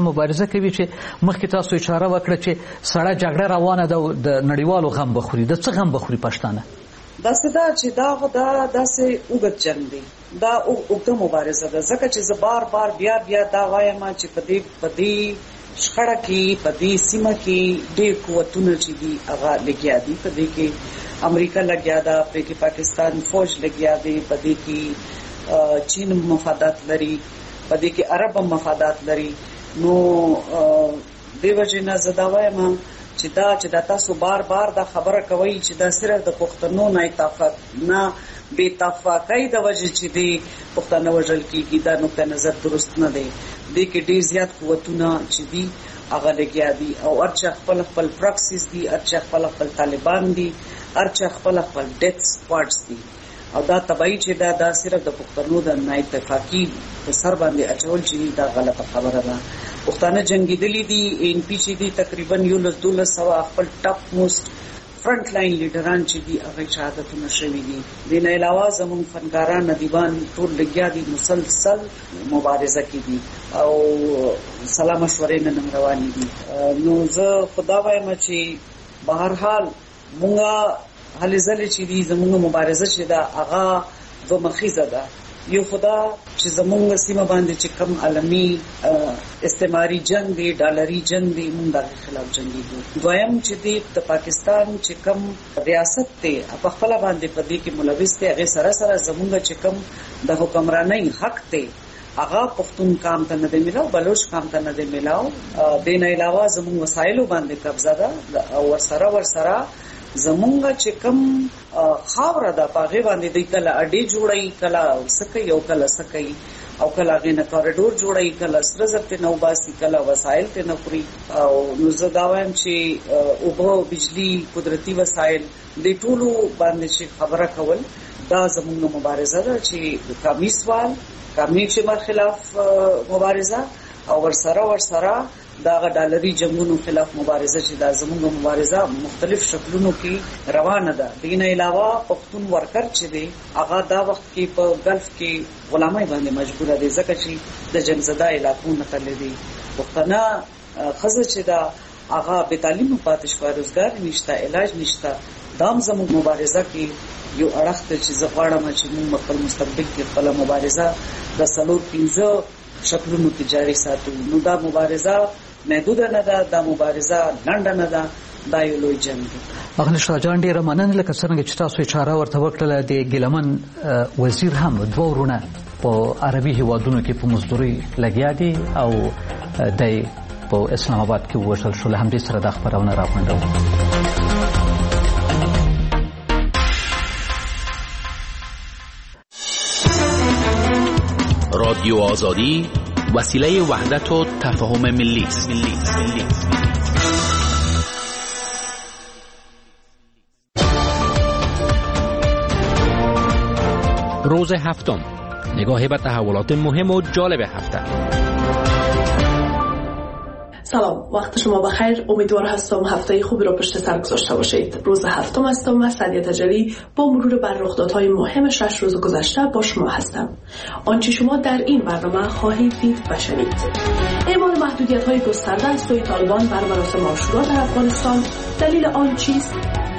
مبارزه کوي چې مخکې تاسو اشاره وکړه چې سړه جګړه روانه ده د نړیوالو غم بخوري. د څه غم بخوري پښتانه؟ داسې ده چې دا داسې اوږد جنګ دی، دا اوږده مبارزه ده، ځکه چې زه بار بار بیا دا وایم چې په دې شخړه کې په دې سیمه کې ډېر قوتونه چې دي هغه لګیا دي. په دې کې امریکا لګیا ده، په کې پاکستان فوج لګیا دی، په دې کې چین مفادات لري، په دې کې عرب مفادات لري. نو دیو جنا زدا وایم چې دا تاسو بار بار دا خبره کوي چې دا صرف د پښتنو نه اتفاق نه بے اتفاقۍ د وجه چې دی پښتانه وژل کیږي، دا نقطه نظر درست نه دی. دې کې ډېر زیات قوتونه چې دي هغه لګیا دي او هرچا خپل پراکسیس دي، هرچا خپل طالبان دي، هرچا خپل ډیث سکواډز دي. او دا تبعی چې دا صرف د پښتنو د نه اتفاقی په سر باندې اچول چې دا غلطه خبره ده. پښتانه جنگیدلی دي، ان پی چې دي تقریبا 1200 خپل ټاپ موست فرنٹ لاین لیډران چې دي هغه شهادتونه شوي دي. د نه علاوه زموږ فنکاران ادیبان ټول لګیا دي، مسلسل مبارزه کوي او سلام مشورې نن روانې دي. نو زه خدا وایم چې بهر حال مونږه هلې ځلې چې دي زموږ مبارزه چې دا هغه دوه مخیزه ده. یو خدا چې زموږ سیمه باندې چې کم عالمي استعماري جنگ دی، ډالري جنگ دی، موږ د خلاف جنگیږو. دویم چې دی د پاکستان چې کم ریاست ته په خپل باندې په دې کې ملوث دی، هغه سره زموږ چې کم د حکمرانۍ حق ته هغه پښتون کام ته نه دی ملاو، بلوچ کام ته نه دی ملاو. د نه علاوه زموږ وسایلو باندې قبضه ده او ورسره زمونږ چې کم خاوره ده پاغه باندې د کله اډې جوړي، کله سکي او کله سکي او کله غینه کوریډور جوړي، کله سره زرته نو باسي، کله وسایل ته نپري. او نو زه دا وایم چې اوبه، بجلی، قدرتي وسایل د ټولو باندې چې خبره کول دا زمونږ مبارزه ده چې قومي سوال، قومي چې خلاف مبارزه او ورسره دا ډالري جنگونو خلاف مبارزه چې دا زموږ مبارزه مختلف شکلونو کې روانه ده. دین علاوه پښتون ورکر چې دی هغه دا وخت کې په گلف کې غلامۍ باندې مجبور دي، ځکه چې د جنگ زده علاقو نه تللی دي. پښتنه خزه چې دا هغه به تعلیم پاتې شوی، روزګار نشته، علاج نشته. دام زموږ مبارزه کې یو اړخ ته چې زه غواړم چې موږ خپل مستقبل کې خپل مبارزه د 4-5 شکلونو کې جاری ساتو. نو دا مبارزه محدوده نه ده، دا مبارزه لنډه نه ده، دا یو لوی جنګ دی. اغلی شاه جان ډیره مننه. لکه څنګه چې تاسو اشاره ورته وکړله، د ګیلمن وزیر هم دوه ورونه په عربي هیوادونو کې په مزدوري لګیا دي او د په اسلام آباد کې ووژل شو. له همدې سره دا خپرونه راغونډوو. رادیو آزادی وسیله وحدت و تفاهم ملی است. روز هفتم، نگاهی به تحولات مهم و جالب هفته. سلام، وقت شما بخیر. امیدوار هستم هفته خوبی را پشت سر گذاشته باشید. روز هفتم هستم، من سعدیه تجلی با مرور بر رخدادهای مهم 6 روز گذشته با شما هستم. آنچه شما در این برنامه خواهید دید و شنید: اعمال محدودیت‌های گسترده از سوی طالبان بر مراسم عاشورا در افغانستان، دلیل آن چیست؟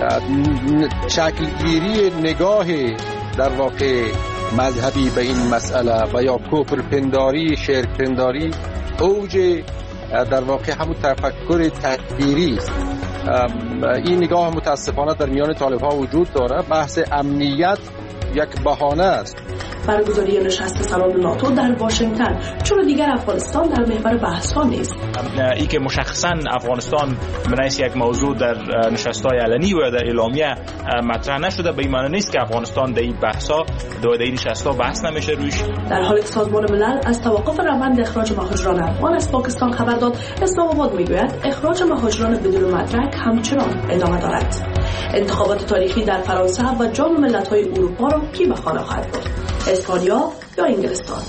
شکلگیری نگاه در واقع مذهبی به این مسئله و یا کفرپنداری، شرکپنداری، اوج در واقع همون تفکر تکفیری است. این نگاه متاسفانه در میان طالب‌ها وجود داره. بحث امنیت یک بهانه است. برگزاری نشست سران ناتو در واشنگتن، چرا دیگر افغانستان در محور بحث‌ها نیست؟ ای که مشخصاً افغانستان بنایست یک موضوع در نشست‌های علنی و در اعلامیه مطرح نشده، به این معنی نیست که افغانستان در این بحث‌ها در این نشست‌ها بحث نمیشه روش. در حالی که سازمان ملل از توقف روند اخراج مهاجران افغان از پاکستان خبر داد، اسلام آباد میگوید اخراج مهاجران بدون مدرک همچنان ادامه دارد. انتخابات تاریخی در فرانسه و جام ملت‌های اروپا را کی به خانه خواهد برد؟ اسپانیا یا انگلستان؟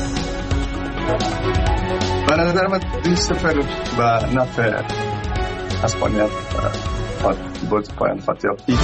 به نظر من 2-0 و نفع اسپانیا بود پایان خواهد.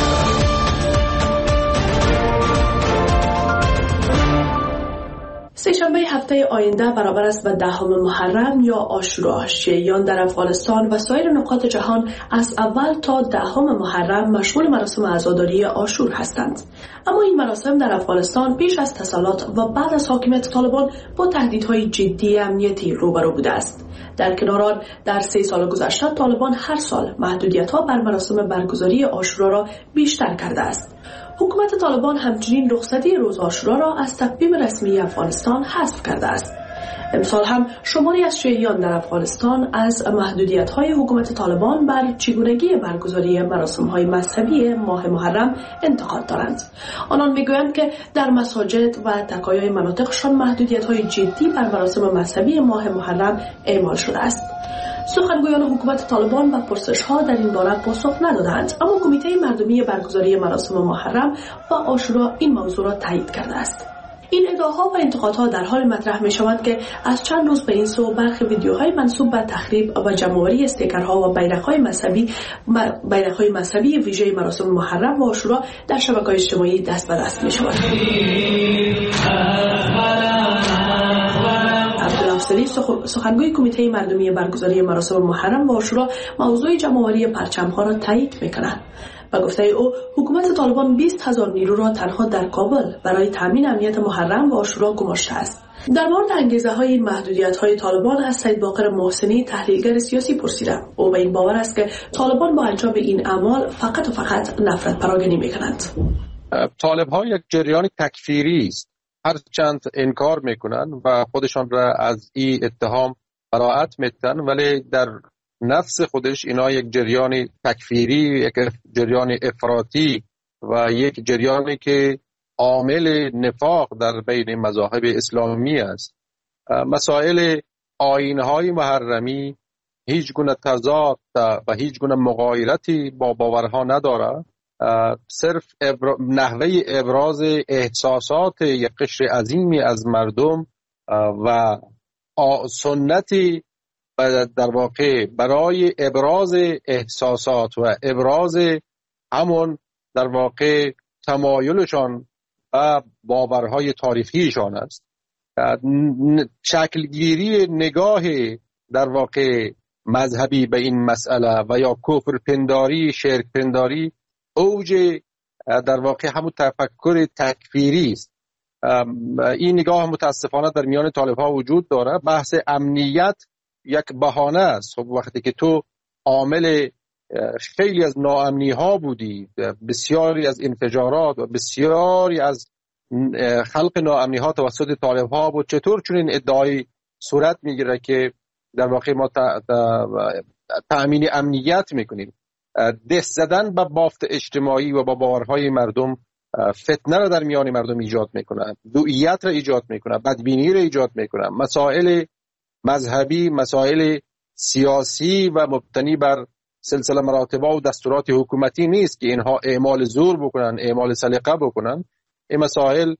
سه‌شنبه هفته آینده برابر است به 10 محرم یا عاشورا. شیعیان در افغانستان و سایر نقاط جهان از اول تا 10 محرم مشغول مراسم عزاداری عاشور هستند. اما این مراسم در افغانستان پیش از تسلط و بعد از حاکمیت طالبان با تهدیدهای جدی امنیتی روبرو بوده است. در کنار آن در 3 سال گذشته طالبان هر سال محدودیت‌ها بر مراسم برگزاری عاشورا را بیشتر کرده است. حکومت طالبان همچنین رخصتی روز عاشورا را از تقویم رسمی افغانستان حذف کرده است. امسال هم شماری از شیعیان در افغانستان از محدودیت‌های حکومت طالبان بر چگونگی برگزاری مراسم‌های مذهبی ماه محرم انتقاد دارند. آنان می‌گویند که در مساجد و تکایای مناطقشان محدودیت‌های جدی بر مراسم مذهبی ماه محرم اعمال شده است. سخنگویان حکومت طالبان به پرسش‌ها در این باره پاسخ ندادند، اما کمیته مردمی برگزاری مراسم محرم و عاشورا این موضوع را تایید کرده است. این ادعاها و انتقادها در حال مطرح می‌شوند که از چند روز به این سو برخی ویدیوهای منسوب به تخریب و جمع‌آوری استیکرها و بیرق‌های مذهبی ویژه مراسم محرم و عاشورا در شبکه‌های اجتماعی دست به دست می‌شود. سخنگوی کمیته مردمی برگزاری مراسم محرم و عاشورا موضوع جمع‌آوری پرچم‌ها را تایید می‌کند. با گفته او حکومت طالبان 20,000 نیرو را تنها در کابل برای تامین امنیت محرم و عاشورا گماشته است. در مورد انگیزه‌های این محدودیت‌های طالبان از سید باقر محسنی تحلیلگر سیاسی پرسیدم. او به این باور است که طالبان با انجام این اعمال فقط و فقط نفرت پراگنی می‌کنند. طالب‌ها یک جریان تکفیری است. هرچند انکار میکنن و خودشان را از این اتهام براءت میدن، ولی در نفس خودش اینا یک جریان تکفیری، یک جریان افراطی و یک جریانی که عامل نفاق در بین مذاهب اسلامی است. مسائل آیین‌های محرمی هیچ گونه تضاد و هیچ گونه مغایرتی با باورها نداره. صرف نحوه ابراز احساسات یک قشر عظیمی از مردم و سنتی در واقع برای ابراز احساسات و ابراز همون در واقع تمایلشان و باورهای تاریخیشان است. شکلگیری نگاه در واقع مذهبی به این مسئله و یا کفر پنداری، شرک پنداری اوج در واقع همون تفکر تکفیری است. این نگاه متاسفانه در میان طالب‌ها وجود داره. بحث امنیت یک بهانه است. خب وقتی که تو عامل خیلی از ناامنی ها بودی، بسیاری از انفجارات و بسیاری از خلق ناامنی ها توسط طالب‌ها بود، چطور چون این ادعای صورت میگیره که در واقع ما تأمین امنیت میکنیم؟ دست زدن به بافت اجتماعی و با باورهای مردم فتنه را در میان مردم ایجاد میکنه، دوئیت را ایجاد میکنه، بدبینی را ایجاد میکنه. مسائل مذهبی، مسائل سیاسی و مبتنی بر سلسله مراتب و دستورات حکومتی نیست که اینها اعمال زور بکنن، اعمال سلیقه بکنن. این مسائل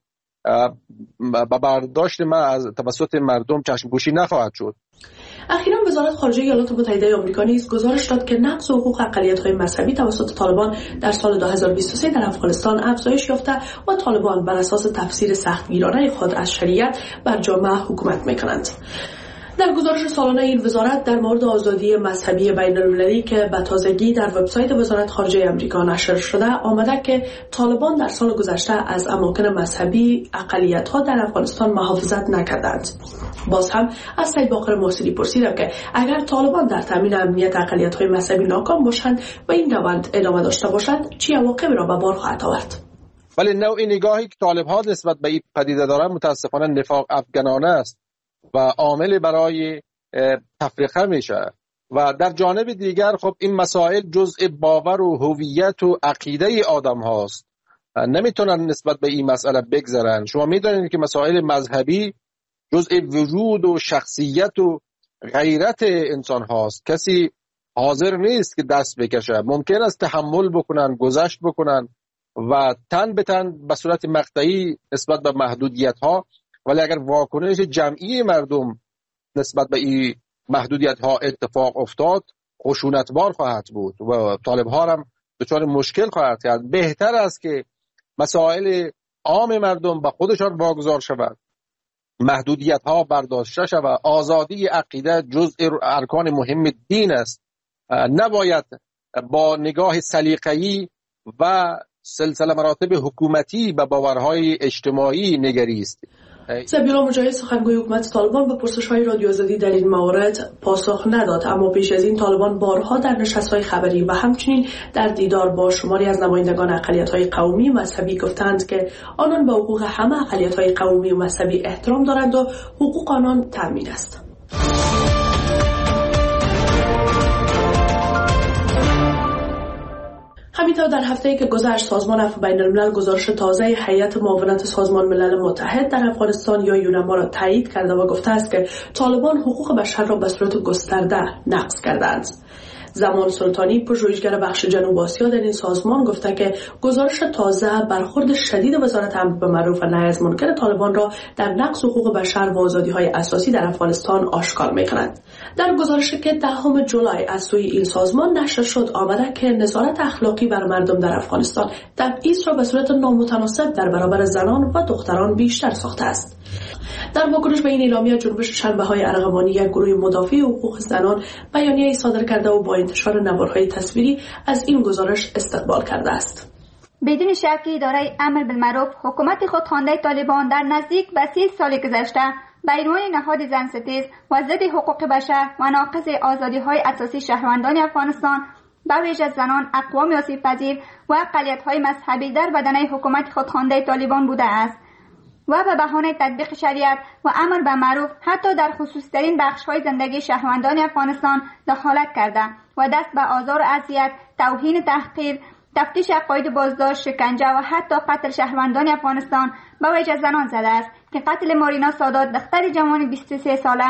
با برداشت ما از توسط مردم چشم‌پوشی نخواهد شد. اخیراً وزارت خارجه ایالات متحده آمریکا نیز گزارش داد که نقض حقوق اقلیت‌های مذهبی توسط طالبان در سال 2023 در افغانستان افزایش یافته و طالبان بر اساس تفسیر سختگیرانه خود از شریعت بر جامعه حکومت می‌کنند. در گزارش سالانه این وزارت در مورد آزادی مذهبی بین‌المللی که به تازگی در وبسایت وزارت خارجه آمریکا نشر شده آمده که طالبان در سال گذشته از اماکن مذهبی اقلیت‌ها در افغانستان محافظت نکردند. باز هم از سید باقر محسنی پرسیدم که اگر طالبان در تامین امنیت اقلیت‌های مذهبی ناکام باشند و این روند ادامه داشته باشد چه عواقبی را به بار خواهد آورد؟ ولی نوع نگاهی که طالب‌ها نسبت به این پدیده دارند متاسفانه نفاق افغانانه است و عامل برای تفریقه میشه. و در جانب دیگر خب این مسائل جزء باور و هویت و عقیده آدم هاست، نمیتونن نسبت به این مسئله بگذرن. شما میدونید که مسائل مذهبی جزء وجود و شخصیت و غیرت انسان هاست. کسی حاضر نیست که دست بکشه. ممکن است تحمل بکنن، گذشت بکنن و تن به تن به صورت مقطعی نسبت به محدودیت ها، ولی اگر واکنش جمعی مردم نسبت به این محدودیت ها اتفاق افتاد خشونتبار خواهد بود و طالب ها هم دچار مشکل خواهد کرد. بهتر است که مسائل عام مردم به خودشان واگذار شود محدودیت ها برداشته شود. آزادی عقیده جزء ارکان مهم دین است. نباید با نگاه سلیقه‌ای و سلسله مراتب حکومتی به باورهای اجتماعی نگریست. ذبیحالله مجاهد سخنگوی حکومت طالبان به پرسش‌های رادیو آزادی در این مورد پاسخ نداد، اما پیش از این طالبان بارها در نشست‌های خبری و همچنین در دیدار با شماری از نمایندگان اقلیت‌های قومی و مذهبی گفتند که آنان به حقوق همه اقلیت‌های قومی و مذهبی احترام دارند و حقوق آنان تامین است. همینطور در هفته‌ای که گذشت سازمان عفو بین الملل گزارش تازه هیئت معاونت سازمان ملل متحد در افغانستان یا یونما را تایید کرده و گفته است که طالبان حقوق بشر را به صورت گسترده نقض کردند. زمان سلطانی پژوهشگر بخش جنوب آسیا در این سازمان گفته که گزارش تازه برخورد شدید وزارت امر بالمعروف و نهی از منکر طالبان را در نقض حقوق بشر و آزادی‌های اساسی در افغانستان آشکار می‌کند. در گزارشی که 10 جولای از سوی این سازمان نشر شد آمده که نظارت اخلاقی بر مردم در افغانستان تبعیض را به صورت نامتناسب در برابر زنان و دختران بیشتر ساخته است. در واکنش به این اعلامیه جنبش شنبه‌های ارغوانی یک گروه مدافع حقوق زنان بیانیه‌ای صادر کرده و با انتشار نوارهای تصویری از این گزارش استقبال کرده است. بدون شک اداره امر بالمعروف حکومت خودخوانده طالبان در نزدیک به 30 سال گذشته به عنوان نهاد زنستیز و ضد حقوق بشر و ناقض آزادی‌های اساسی شهروندان افغانستان به ویژه زنان، اقوام آسیب‌پذیر و اقلیت‌های مذهبی در بدنه حکومت خودخوانده طالبان بوده است و به بهانه تطبیق شریعت و امر به معروف حتی در خصوصی‌ترین بخش‌های زندگی شهروندان افغانستان دخالت کرده و دست به آزار و اذیت، توهین، تحقیر، تفتیش عقاید، بازداشت، شکنجه و حتی قتل شهروندان افغانستان به ویژه زنان زده است که قتل مارینا سادات دختر جوان 23 ساله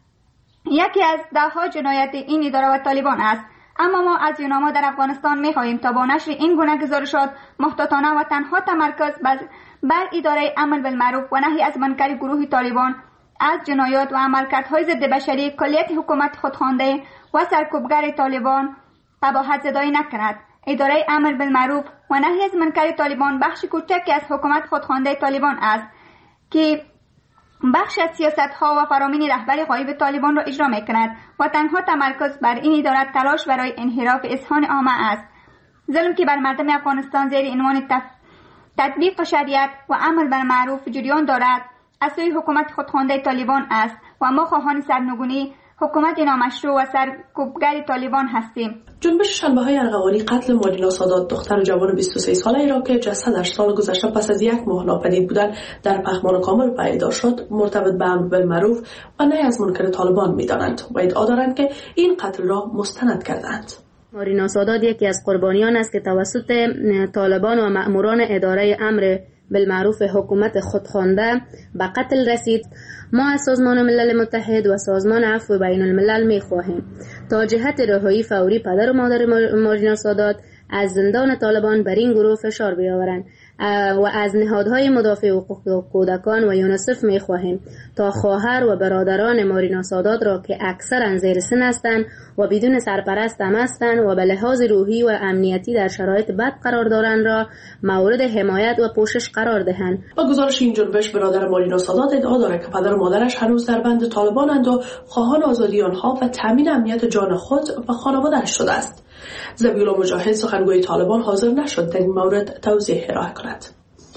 یکی از ده‌ها جنایت این اداره و طالبان است. اما ما از یونما در افغانستان می‌خواهیم تا با نشر این گونه گزارشات محتاطانه و تنها تمرکز بر اداره امر بالمعروف و نهی از منکر گروه طالبان از جنایات و عملکردهای ضد بشری کلیت حکومت خودخوانده و سرکوبگر طالبان قباحت زدایی نکند. اداره امر بالمعروف و نهی از منکر طالبان بخش کوچکی از حکومت خودخوانده طالبان است که بخش از سیاست‌ها و فرامین رهبر غایب طالبان را اجرا می‌کند و تنها تمرکز بر این اداره تلاش برای انحراف اذهان عامه است. ظلم که بر مردم افغانستان زیر عنوان تطبیق شریعت و امر بالمعروف جریان دارد از سوی حکومت خودخوانده طالبان است و ما خواهان سرنگونی حکومت نامشروع و سرکوبگر طالبان هستیم. جنبش شنبه‌های ارغوانی قتل مارینا سادات دختر جوان 23 ساله را که جسدش سال گذشته پس از 1 ماه ناپدید بودن در پخمان کامل پیدا شد مرتبط به امر بالمعروف و نهی از منکر طالبان می‌دانند و ادعا دارند که این قتل را مستند کردند. مارینا سادات یکی از قربانیان است که توسط طالبان و مأموران اداره امر بالمعروف حکومت خودخوانده به قتل رسید. ما از سازمان ملل متحد و سازمان عفو بین الملل می خواهیم تا جهت رهایی فوری پدر و مادر مارینا سادات از زندان طالبان بر این گروه فشار بیاورند و از نهادهای مدافع حقوق کودکان و یونیسف می خواهیم تا خواهر و برادران مارینا سادات را که اکثرا زیر سن هستند و بدون سرپرست هم هستند و به لحاظ روحی و امنیتی در شرایط بد قرار دارند را مورد حمایت و پوشش قرار دهند. با گزارش این جنبش برادر مارینا سادات ادعا دارد که پدر و مادرش هنوز در بند طالبانند و خواهان آزادی آنها و تامین امنیت جان خود و خانواده‌اش شده است. ذبیحالله مجاهد سخنگوی طالبان حاضر نشد در این مورد توضیح ارائه کند.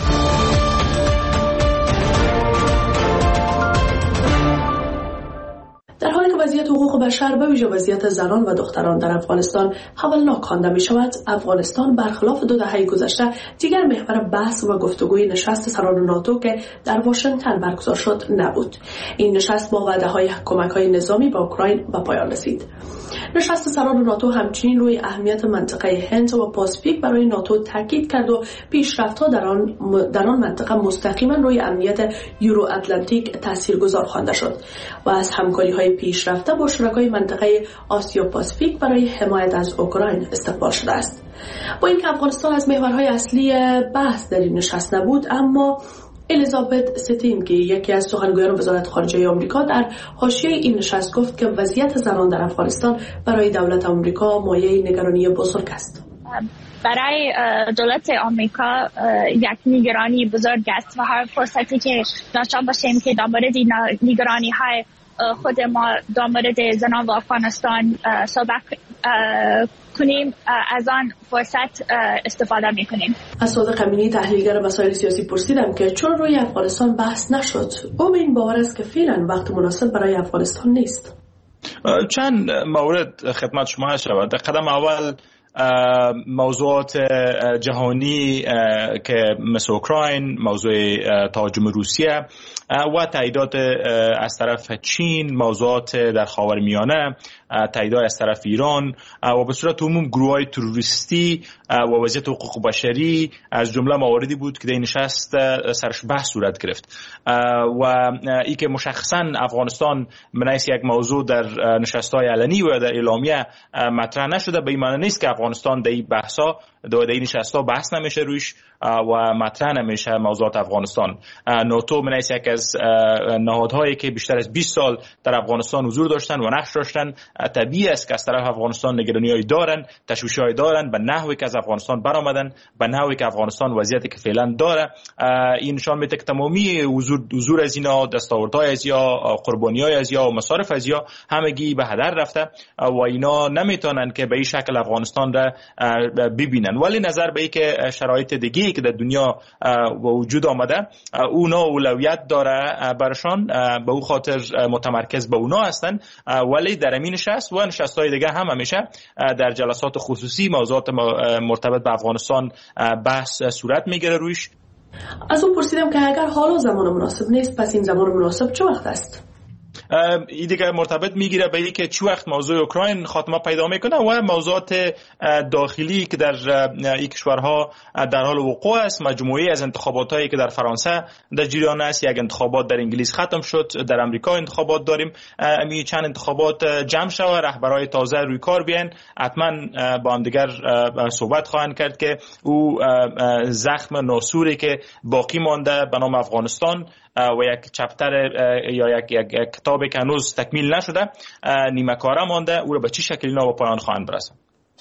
در حالی که وضعیت حقوق بشر به ویژه وضعیت زنان و دختران در افغانستان هولناک خوانده می شود، افغانستان برخلاف 2 دهه گذشته دیگر محور بحث و گفتگوی نشست سران ناتو که در واشنگتن برگزار شد نبود. این نشست با وعده‌های کمک‌های نظامی به اوکراین به پایان رسید. نشست سران ناتو همچنین روی اهمیت منطقه هند و پاسیفیک برای ناتو تاکید کرد و پیشرفت‌ها در آن منطقه مستقیما روی امنیت یورو اتلانتیک تاثیرگذار خوانده شد و از همکاری‌های پیشرفته با شرکای منطقه آسیا پاسیفیک برای حمایت از اوکراین استقبال شده است. با اینکه افغانستان از محورهای اصلی بحث در این نشست نبود، اما الیزابت ستین که یکی از سخنگویان وزارت خارجه آمریکا در حاشیه این نشست گفت که وضعیت زنان در افغانستان برای دولت آمریکا مایه نگرانی بزرگ است. برای دولت آمریکا یک نگرانی بزرگ است و هر فرصتی که داشته باشیم که در مورد نگرانی های خود ما در مورد زنان و افغانستان صحبت کنیم از آن فرصت استفاده میکنیم. از صادق امینی تحلیلگر مسائل سیاسی پرسیدم که چون روی افغانستان بحث نشد او به این باور است که فعلا وقت مناسب برای افغانستان نیست. چند مورد خدمت شما هست شود. در قدم اول موضوعات جهانی که مثل اوکراین، موضوع تهاجم روسیه و تاییدات از طرف چین، موضوعات در خاورمیانه، تاییدات از طرف ایران و به صورت عموم گروه‌های تروریستی و وضعیت حقوق بشری از جمله مواردی بود که در نشست سرش بحث صورت گرفت و ای که مشخصا افغانستان منیس یک موضوع در نشست‌های علنی و در اعلامیه مطرح نشده، به این معنی نیست که افغانستان در این بحث‌ها در این نشست‌ها بحث نمیشه روش و مطرح نمیشه موضوعات افغانستان. ناتو منیس یک از نهادهایی که بیشتر از 20 سال در افغانستان حضور داشتن و نقش داشتن، طبیعی است که از طرف افغانستان نگرانی‌های دارن، تشویش‌های دارن به نحوی که از افغانستان برآمدن، به نحوی که افغانستان وضعیتی که فعلا داره. این نشان میده که تمامی حضور از اینا، دستاوردهای از یا قربانی‌های از یا و مصارف از یا همگی به هدر رفته و اینا نمیتونن که به این شکل افغانستان را ببینن. ولی نظر به این که شرایط دیگه که در دنیا وجود آمده اونا اولویت داره برشان، به او خاطر متمرکز به اونا هستن، ولی در این نشست و نشست‌های دیگه هم همیشه در جلسات خصوصی موضوعات مرتبط به افغانستان بحث صورت میگیره روش. از اون پرسیدم که اگر حالا زمان مناسب نیست پس این زمان مناسب چه وقت است؟ این دیگه مرتبط میگیره به اینکه چه وقت موضوع اوکراین خاتمه پیدا میکنه و موضوعات داخلی که در این کشورها در حال وقوع است. مجموعه از انتخاباتایی که در فرانسه در جریان است، یک انتخابات در انگلیس ختم شد، در امریکا انتخابات داریم، می چند انتخابات جمع شود، رهبرای تازه روی کار بیان، حتما با هم دیگر صحبت خواهند کرد که او زخم ناسوری که باقی مانده به نام افغانستان و یک چپتر یا یک کتابی که هنوز تکمیل نشده نیمه کاره مانده، او را به چه شکلی اینا به پایان خواهند برساند.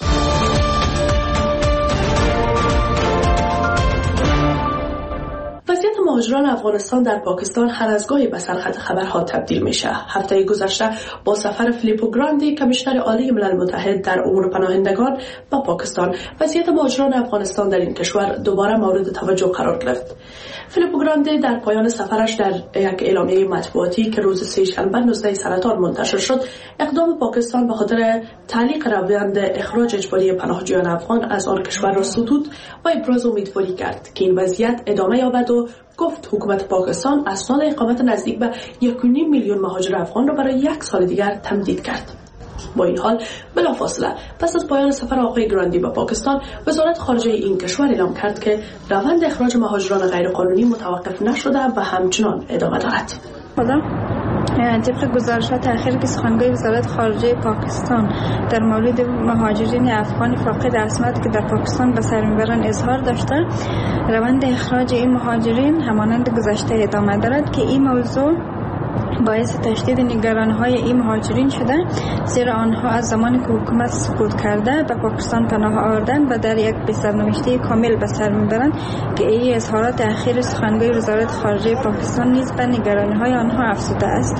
وضعیت مهاجران افغانستان در پاکستان هر از گاهی به سرخط خبرها تبدیل میشه. هفته گذشته با سفر فیلیپو گراندی کمیشنر عالی ملل متحد در امور پناهندگان به پاکستان، وضعیت مهاجران افغانستان در این کشور دوباره مورد توجه قرار گرفت. فیلیپو گراندی در پایان سفرش در یک اعلامیه مطبوعاتی که روز سه‌شنبه 19 سرطان منتشر شد، اقدام پاکستان به خاطر تعلیق روند اخراج اجباری پناهجویان افغان از آن کشور را ستود و ابراز امیدواری کرد که این وضعیت ادامه یابد و گفت حکومت پاکستان اسناد اقامت نزدیک به 1.5 میلیون مهاجر افغان را برای 1 سال دیگر تمدید کرد. با این حال بلافاصله پس از پایان سفر آقای گراندی به پاکستان، وزارت خارجه این کشور اعلام کرد که روند اخراج مهاجران غیرقانونی متوقف نشده و همچنان ادامه دارد. طبق گزارشات اخیر که سخنگوی وزارت خارجه پاکستان در مورد مهاجرین افغان فاقد اسناد که در پاکستان به سر میبرند اظهار داشته، روند اخراج این مهاجرین همانند گذشته ادامه دارد که این موضوع باعث تشدید نگرانی‌های این مهاجرین شده، زیرا آنها از زمانی که حکومت سقوط کرده به پاکستان پناه آوردند و در یک بسترنوشته کامل به سر میبرند که این اظهارات اخیر سخنگوی وزارت خارجه پاکستان نیز به نگرانی‌های آنها افزوده است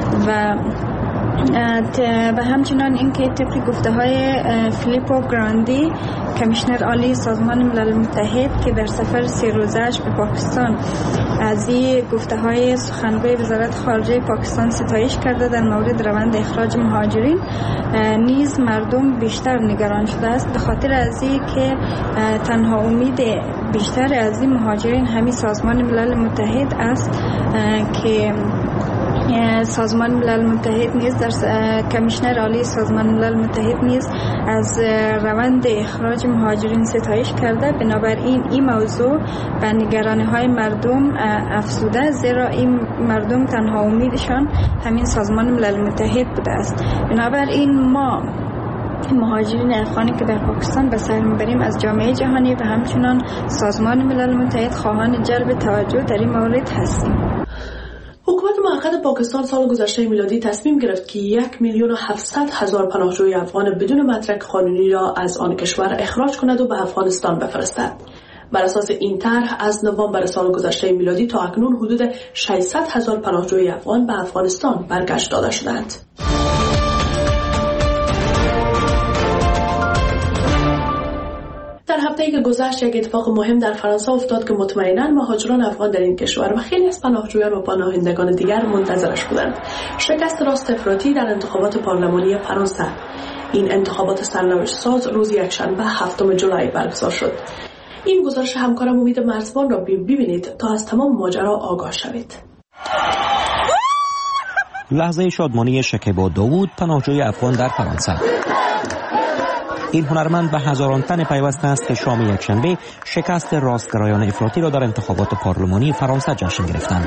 و همچنان اینکه طبق گفته‌های فیلیپو گراندی کمیشنر عالی سازمان ملل متحد که در سفر 3 روزه‌اش به پاکستان از این گفته‌های سخنگوی وزارت خارجه پاکستان ستایش کرده در مورد روند اخراج مهاجرین، نیز مردم بیشتر نگران شده است به خاطر از این که تنها امید بیشتر از این مهاجرین همین سازمان ملل متحد است که سازمان ملل متحد نیز در کمیشنر عالی سازمان ملل متحد نیز از روند اخراج مهاجرین ستایش کرده. بنابراین این موضوع به نگرانی‌های مردم افزوده، زیرا این مردم تنها امیدشان همین سازمان ملل متحد بوده است. بنابراین ما مهاجرین افغانی که در پاکستان به سر میبریم از جامعه جهانی و همچنان سازمان ملل متحد خواهان جلب توجه در این مورد هستیم. حکومت موقت پاکستان سال گذشته میلادی تصمیم گرفت که 1,700,000 پناهجوی افغان بدون مدرک قانونی را از آن کشور اخراج کند و به افغانستان بفرستد. بر اساس این طرح از نوامبر سال گذشته میلادی تا اکنون حدود 600,000 پناهجوی افغان به افغانستان برگشت داده شدند. در هفته‌ای که گذشت یک اتفاق مهم در فرانسه افتاد که مطمئناً مهاجران افغان در این کشور و خیلی از پناهجویان و پناهندگان دیگر منتظرش بودند. شکست راست افراطی در انتخابات پارلمانی فرانسه. این انتخابات سرنوشت ساز روز یکشنبه 7 جولای برگزار شد. این گزارش همکارم امید مرزبان را ببینید تا از تمام ماجرا آگاه شوید. لحظه شادمانی شکیبا داوود، پناهجوی افغان در فرانسه. این هنرمند به هزاران تن پیوسته است که شام یکشنبه شکست راستگرایان افراطی را در انتخابات پارلمانی فرانسه جشن گرفتند.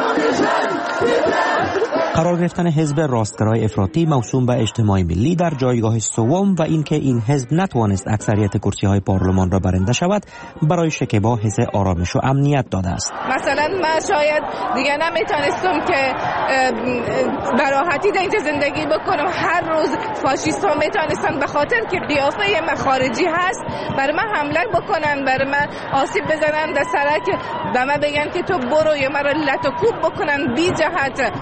قرار گرفتن حزب راستگرای افراطی موسوم به اجتماع ملی در جایگاه سوم و اینکه این حزب نتوانست اکثریت کرسی‌های پارلمان را برنده شود برای شکیبا حس آرامش و امنیت داده است. مثلا من شاید دیگه نمیتونستم که براحتی در اینجا زندگی بکنم. هر روز فاشیست‌ها میتونستن به خاطر که قیافه من خارجی هست برای من حمله بکنن، برای من آسیب بزنن در سرک، به من بگن که تو برو یا مرا لط و کوب بکنن بی جهت.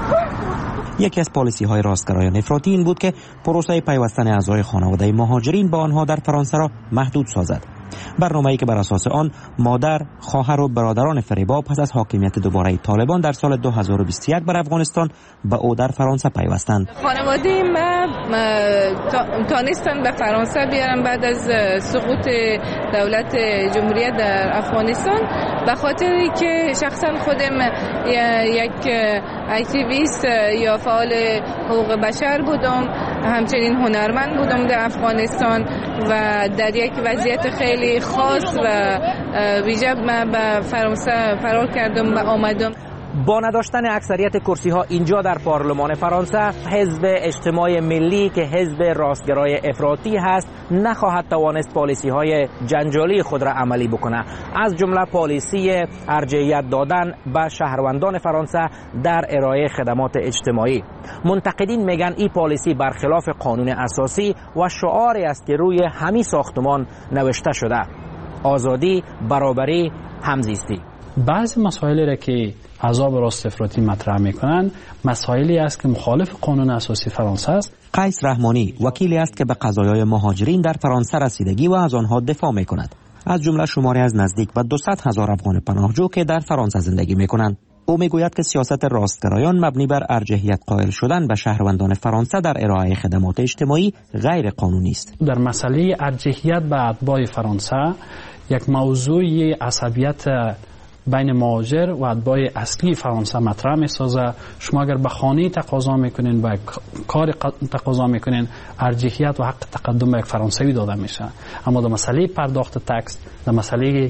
یکی از پالیسی‌های راستگرایان افراطی این بود که پروسه پیوستن اعضای خانواده مهاجرین با آنها در فرانسه را محدود سازد. برنامه‌ای که بر اساس آن مادر، خواهر و برادران فریبا پس از حاکمیت دوباره طالبان در سال 2021 بر افغانستان به او در فرانسه پیوستند. خانواده من تانستن به فرانسه بیارن بعد از سقوط دولت جمهوریت در افغانستان، به خاطری که شخصا خودم یک اکتیویست یا فعال حقوق بشر بودم، همچنین هنرمند بودم در افغانستان و در یک وضعیت خیلی خاص و ویژه من به فرانسه فرار کردم و آمدم. با نداشتن اکثریت کرسی‌ها اینجا در پارلمان فرانسه، حزب اجتماع ملی که حزب راستگرای افراطی هست نخواهد توانست پالیسی‌های جنجالی خود را عملی بکنه، از جمله پالیسی ارجحیت دادن به شهروندان فرانسه در ارائه خدمات اجتماعی. منتقدین میگن این پالیسی برخلاف قانون اساسی و شعاری است که روی همین ساختمان نوشته شده: آزادی، برابری، همزیستی. بعضی مسائلی را که احزاب راست افراطی مطرح میکنند مسائلی است که مخالف قانون اساسی فرانسه است. قیس رحمانی وکیلی است که به قضایای مهاجرین در فرانسه رسیدگی و از آنها دفاع میکند، از جمله شماری از نزدیک به 200,000 افغان پناهجو که در فرانسه زندگی میکنند. او میگوید که سیاست راستگرایان مبنی بر ارجحیت قائل شدن به شهروندان فرانسه در ارائه خدمات اجتماعی غیر قانونی است. در مسئله ارجحیت به اتباع فرانسه یک موضوع عصبیت بین مهاجر و اتباع اصلی فرانسه مطرح می‌سازه. شما اگر به خانه تقاضا میکنین، به کار تقاضا میکنین، ارجحیت و حق تقدم به یک فرانسوی داده میشه، اما در مسئله پرداخت تکس، در مسئله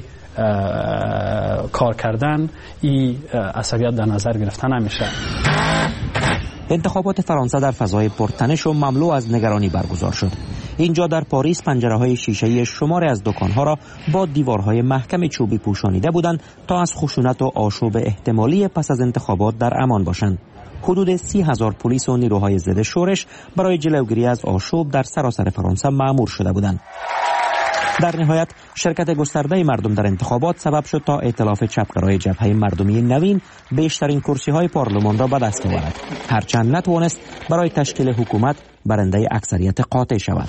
کار کردن، این عصبیت در نظر گرفته نمیشه. انتخابات فرانسه در فضای پرتنش و مملو از نگرانی برگزار شد. اینجا در پاریس پنجره‌های شیشه‌ای شماری از دکان‌ها را با دیوارهای محکم چوبی پوشانیده بودند تا از خشونت و آشوب احتمالی پس از انتخابات در امان باشند. حدود 30,000 پلیس و نیروهای ضد شورش برای جلوگیری از آشوب در سراسر فرانسه مأمور شده بودند. در نهایت شرکت گسترده مردم در انتخابات سبب شد تا ائتلاف چپگرای جبهه مردمی نوین بیشترین کرسی‌های پارلمان را به دست آورد، هرچند نتوانست برای تشکیل حکومت برنده اکثریت قاطع شود.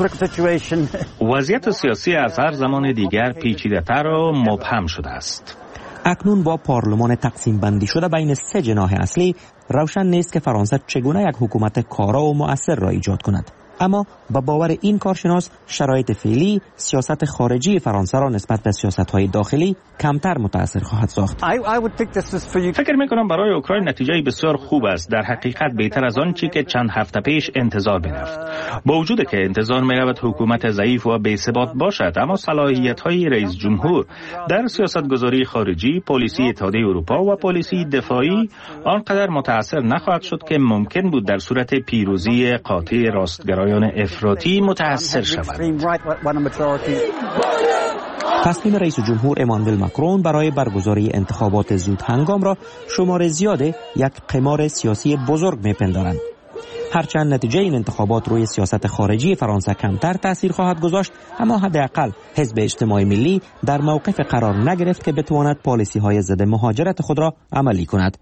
وضعیت سیاسی از هر زمان دیگر پیچیده‌تر و مبهم شده است. اکنون با پارلمان تقسیم بندی شده بین سه جناح اصلی، روشن نیست که فرانسه چگونه یک حکومت کارا و مؤثر را ایجاد کند. اما با باور این کارشناس شرایط فعلی سیاست خارجی فرانسه را نسبت به سیاست‌های داخلی کمتر متأثر خواهد ساخت. فکر می‌کنم برای اوکراین نتیجه بسیار خوب است، در حقیقت بهتر از آن چی که چند هفته پیش انتظار می‌رفت. با وجود که انتظار می‌رفت حکومت ضعیف و بی‌ثبات باشد، اما صلاحیت‌های رئیس جمهور در سیاست‌گذاری خارجی، پالیسی اتحادیه اروپا و پالیسی دفاعی آنقدر متأثر نخواهد شد که ممکن بود در صورت پیروزی قاطع راستگرایان افراطی متأثر شود. تصمیم رئیس جمهور امانوئل ماکرون برای برگزاری انتخابات زود هنگام را شمار زیاد یک قمار سیاسی بزرگ می‌پندارند. هرچند نتیجه این انتخابات روی سیاست خارجی فرانسه کمتر تأثیر خواهد گذاشت، اما حداقل حزب اجتماع ملی در موقف قرار نگرفت که بتواند پالیسی‌های ضد مهاجرت خود را عملی کند.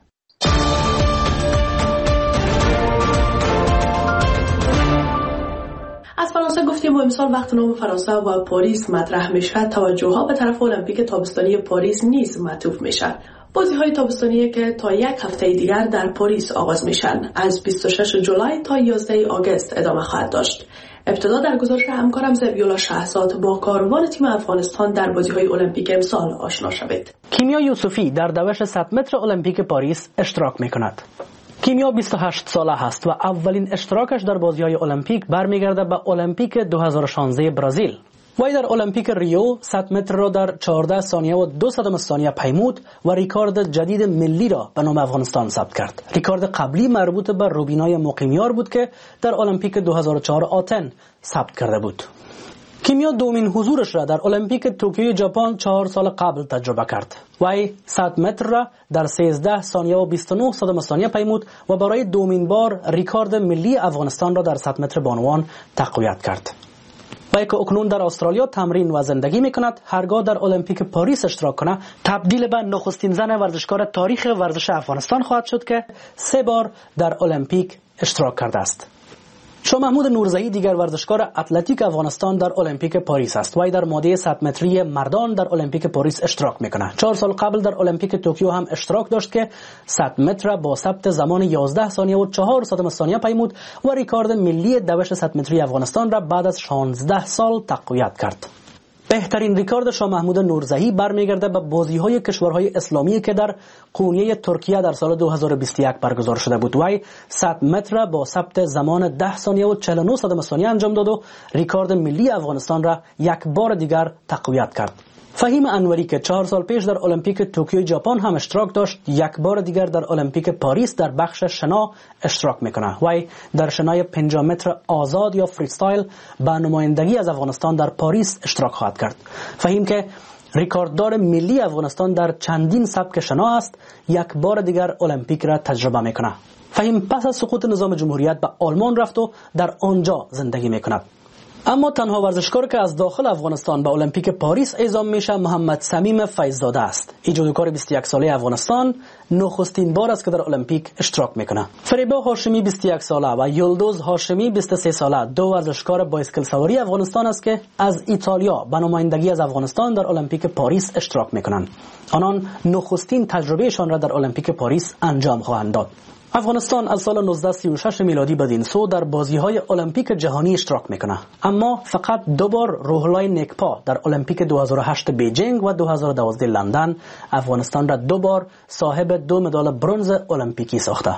از فرانسه گفتیم و امسال وقت نام فرانسه و پاریس مطرح میشه، توجه‌ها به طرف المپیک تابستانی پاریس نیز معطوف میشن. بازی‌های تابستانی که تا یک هفته دیگر در پاریس آغاز میشن، از 26 جولای تا 11 آگوست ادامه خواهد داشت. ابتدا در گزارش همکارم زبیولا شهزاد با کاروان تیم افغانستان در بازی‌های المپیک امسال آشنا شوید. کیمیا یوسفی در دوش 100 متر المپیک پاریس اشتراک میکند. کیمیا 28 ساله است و اولین اشتراکش در بازی‌های المپیک برمیگرده به المپیک 2016 برزیل. وی در المپیک ریو 100 متر را در 14 ثانیه و 2 ثانیه پیمود و ریکارد جدید ملی را به نام افغانستان ثبت کرد. ریکارد قبلی مربوط به روبینای مقیمیار بود که در المپیک 2004 آتن ثبت کرده بود. کیمیا دومین حضورش را در المپیک توکیو ژاپن 4 سال قبل تجربه کرد. وی 100 متر را در 13 ثانیه و 29 ثانیه پیمود و برای دومین بار ریکارد ملی افغانستان را در 100 متر بانوان تقویت کرد. وی که اکنون در استرالیا تمرین و زندگی میکند، هرگاه در المپیک پاریس اشتراک کنه تبدیل به نخستین زن ورزشکار تاریخ ورزش افغانستان خواهد شد که 3 بار در المپیک اشتراک کرده است. شاه محمود نورزهی دیگر ورزشکار اتلتیک افغانستان در المپیک پاریس است. وی در ماده 100 متری مردان در المپیک پاریس اشتراک میکنه. 4 سال قبل در المپیک توکیو هم اشتراک داشت که 100 متر با ثبت زمان 11 ثانیه و 4 ثانیه پیمود و ریکارد ملی دوش 100 متری افغانستان را بعد از 16 سال تقویت کرد. بهترین ریکارد شاه محمود نورزهی برمیگرده به بازی‌های کشورهای اسلامی که در قونیه ترکیه در سال 2021 برگزار شده بود. وی 100 متر با ثبت زمان 10 ثانیه و 49 ثانیه انجام داد و ریکارد ملی افغانستان را یک بار دیگر تقویت کرد. فهیم انوری که 4 سال پیش در المپیک توکیو ژاپن هم اشتراک داشت، یک بار دیگر در المپیک پاریس در بخش شنا اشتراک میکنه. وی در شنای 50 متر آزاد یا فریستایل به نمایندگی از افغانستان در پاریس اشتراک خواهد کرد. فهیم که ریکارددار ملی افغانستان در چندین سبک شنا است، یک بار دیگر المپیک را تجربه میکنه. فهیم پس از سقوط نظام جمهوریت به آلمان رفت و در آنجا زندگی میکند. اما تنها ورزشکار که از داخل افغانستان به المپیک پاریس اعزام میشه محمد صمیم فیض‌زاده است. این جودوکار 21 ساله افغانستان نخستین بار است که در المپیک اشتراک میکنه. فریبا هاشمی 21 ساله و یلدوز هاشمی 23 ساله دو ورزشکار بایسکل سواری افغانستان است که از ایتالیا به نمایندگی از افغانستان در المپیک پاریس اشتراک میکنند. آنان نخستین تجربهشان را در المپیک پاریس انجام خواهند داد. افغانستان از سال 1936 میلادی بدین سو در بازی‌های المپیک جهانی اشتراک میکنه، اما فقط 2 بار روحلای نکپا در المپیک 2008 بیجینگ و 2012 لندن افغانستان را 2 بار صاحب 2 مدال برنز المپیکی ساخته.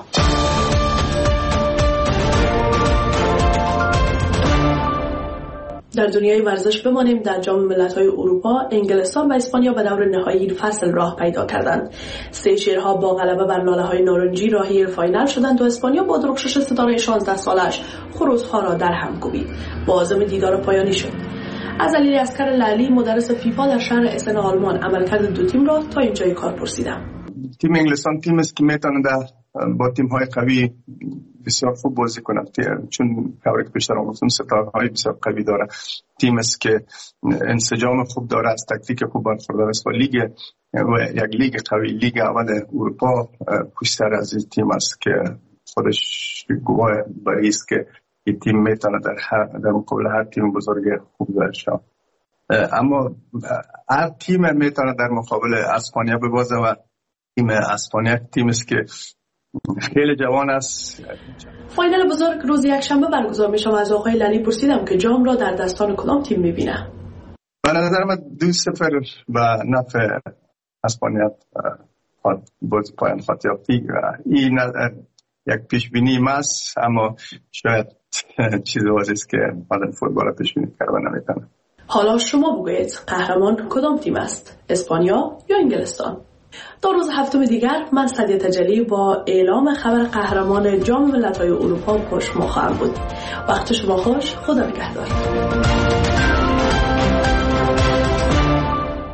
در دنیای ورزش بمانیم. در جام ملت‌های اروپا انگلستان و اسپانیا به دور نهایی این فصل راه پیدا کردند. سیشیرها با غلبه بر لاله‌های نارنجی راهی فاینال شدند و اسپانیا با درخشش ستاره 16 سالش خروس‌ها را در هم کوبید. عازم دیدار پایانی شد. از علی عسکر لالی مدرس فیفا در شهر اسن آلمان عملکرد دو تیم را تا اینجای کار پرسیدم. تیم انگلستان تیم است که میتونه با تیم‌های قوی بسیار خوب بازی کنند، چون کاری که بیشتر آموزون ستاره‌های بسیار قوی داره. تیم است که انسجام خوب داره، از تکتیک خوب برخوردار است و یک لیگ قوی، لیگ اول اروپا پشت سر از این تیم است که خودش گواه برای است که این تیم میتونه در مقابل هر تیم بزرگ خوب بشه. اما هر تیم میتونه در مقابل اسپانیا ببازه و تیم اسپانیا تیم است که خیلی جوان است. فاینال بزرگ روز یکشنبه برگزار میشه و از آقای لالی پرسیدم که جام را در دستان کدام تیم میبینه. به نظر من 2-0 به نفع اسپانیا باز پایان خواهد یافت. این یک پیش بینی است، اما شاید چیزی است که آدم فوتبال پیش بینی کردن نمیتونه. حالا شما بگویید قهرمان کدام تیم است؟ اسپانیا یا انگلستان؟ دو روز هفتم دیگر من سعدیه تجلی با اعلام خبر قهرمان جام ملت‌های اروپا پشت ما خواهم بود. وقت شما خوش. خدا نگهدار.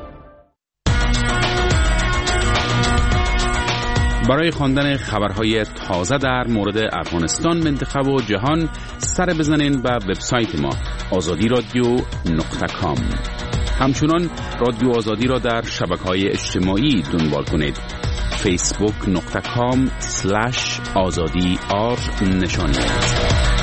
برای خواندن خبرهای تازه در مورد افغانستان، منطقه و جهان سر بزنین به وبسایت ما azadiradio.com. همچنان رادیو آزادی را در شبکه‌های اجتماعی دنبال کنید. facebook.com/azadi نشانی